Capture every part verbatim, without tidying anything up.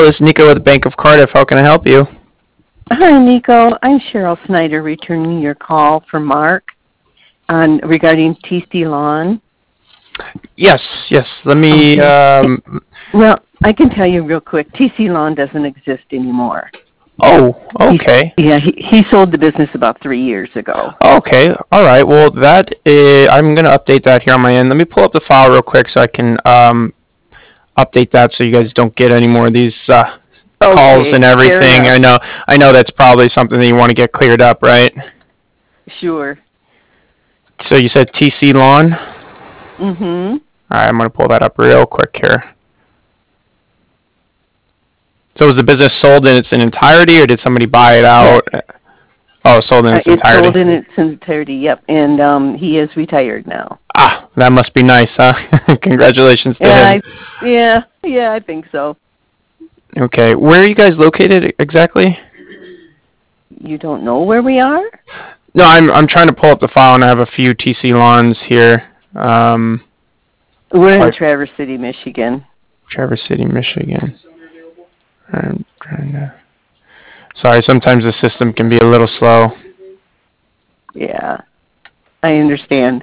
this is Nico with Bank of Cardiff. How can I help you? Hi, Nico. I'm Cheryl Snyder returning your call for Mark on regarding T C Lawn. Yes, yes. Let me. Um, well, I can tell you real quick. T C Lawn doesn't exist anymore. Oh, okay. He, yeah, he, he sold the business about three years ago. Okay, all right. Well, that is, I'm going to update that here on my end. Let me pull up the file real quick so I can um, update that so you guys don't get any more of these uh, okay, calls and everything. I know, I know that's probably something that you want to get cleared up, right? Sure. So you said T C Lawn? Mm-hmm. All right, I'm going to pull that up real quick here. So was the business sold in its entirety, or did somebody buy it out? Yes. Oh, sold in its uh, entirety. It's sold in its entirety, yep. And um, he is retired now. Ah, that must be nice, huh? Congratulations to yeah, him. I, yeah, yeah, I think so. Okay, where are you guys located exactly? You don't know where we are? No, I'm I'm trying to pull up the file, and I have a few T C Lawns here. Um, We're in Traverse City, Michigan. Traverse City, Michigan. I'm trying to. Sorry, sometimes the system can be a little slow. Yeah, I understand.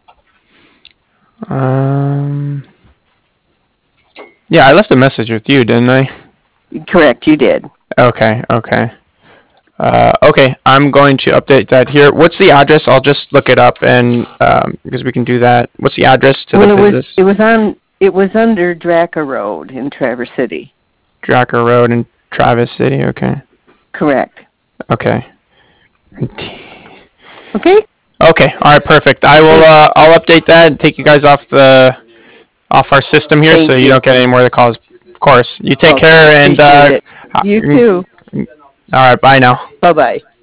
Um. Yeah, I left a message with you, didn't I? Correct, you did. Okay, okay. Uh, okay, I'm going to update that here. What's the address? I'll just look it up, and um, because we can do that. What's the address to well, the it business? was it was on it was under Draca Road in Traverse City. Draca Road in Traverse City. Okay. Correct. Okay. Okay. Okay. All right. Perfect. I will. Uh, I'll update that and take you guys off the off our system here, Thank so you, you don't get any more of the calls. Of course. You take okay. care, and uh, it. You too. all right. Bye now. Bye bye.